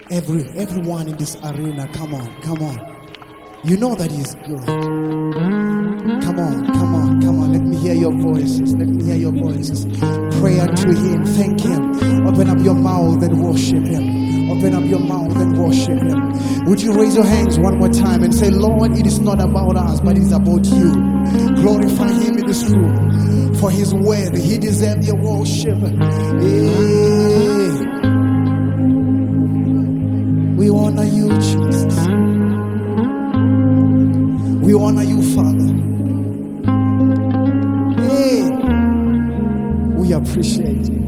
Everyone in this arena, come on. You know that He's good. Come on. Let me hear your voices. Pray unto Him. Thank Him. Open up your mouth and worship Him. Would you raise your hands one more time and say, Lord, it is not about us, but it's about you. Glorify Him in this room. For His word, He deserves your worship. We honor you, Jesus. We honor you, Father. We appreciate you.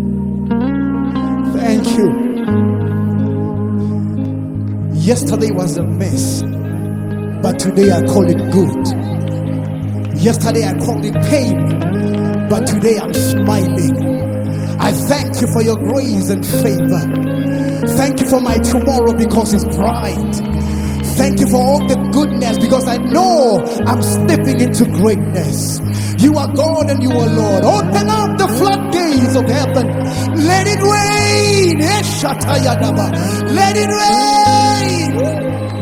Thank you. Yesterday was a mess, but today I call it good. Yesterday I called it pain, but today I'm smiling. I thank you for your grace and favor. Thank you for my tomorrow because it's bright. Thank you for all the goodness because I know I'm stepping into greatness. You are God and you are Lord. Open up the floodgates of heaven. Let it rain. Let it rain.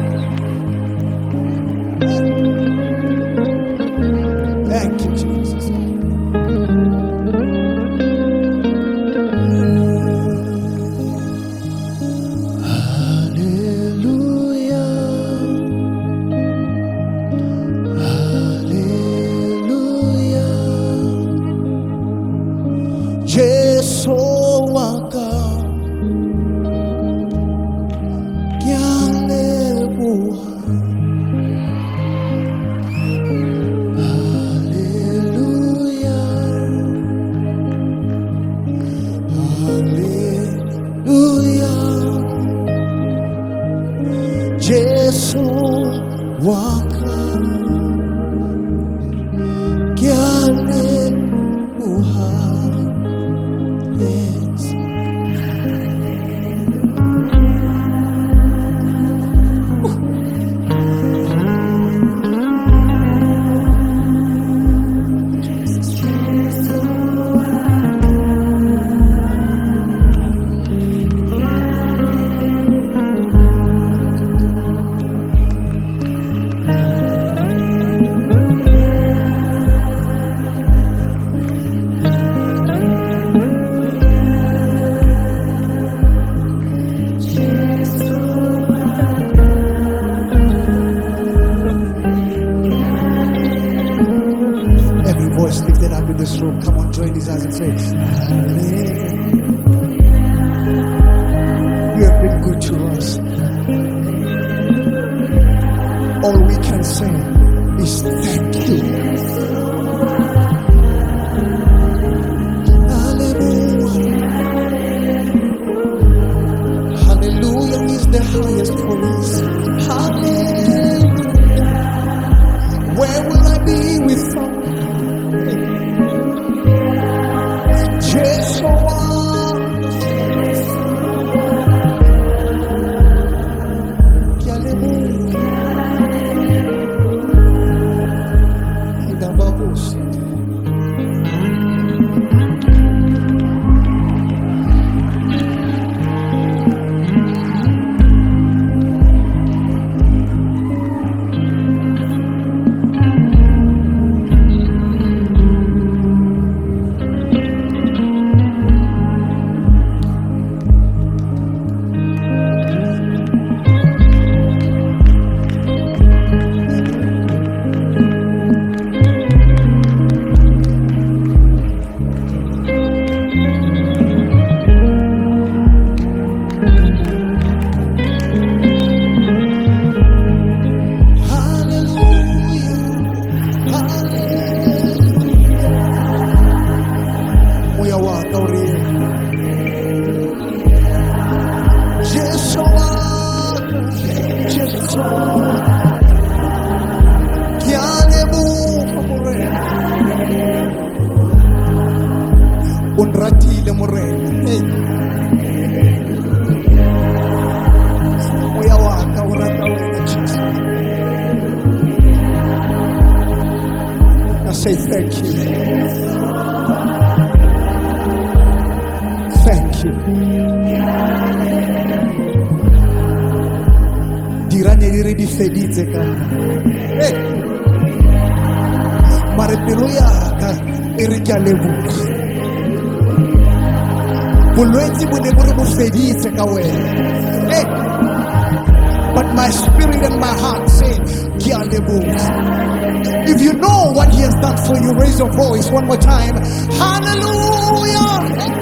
Thank you, Jesus. Come on, join these eyes and say, you have been good to us. All we can say is thank you. Hallelujah. Hallelujah is the highest praise. Hallelujah. Where will I be without you? re di feditse ka mare pelo ya ka e re ke a leboga bolwetse bo ne bo re bo feditse ka wena but my spirit and my heart say ke a leboga. If you know what he has done for you, raise your voice one more time. Hallelujah.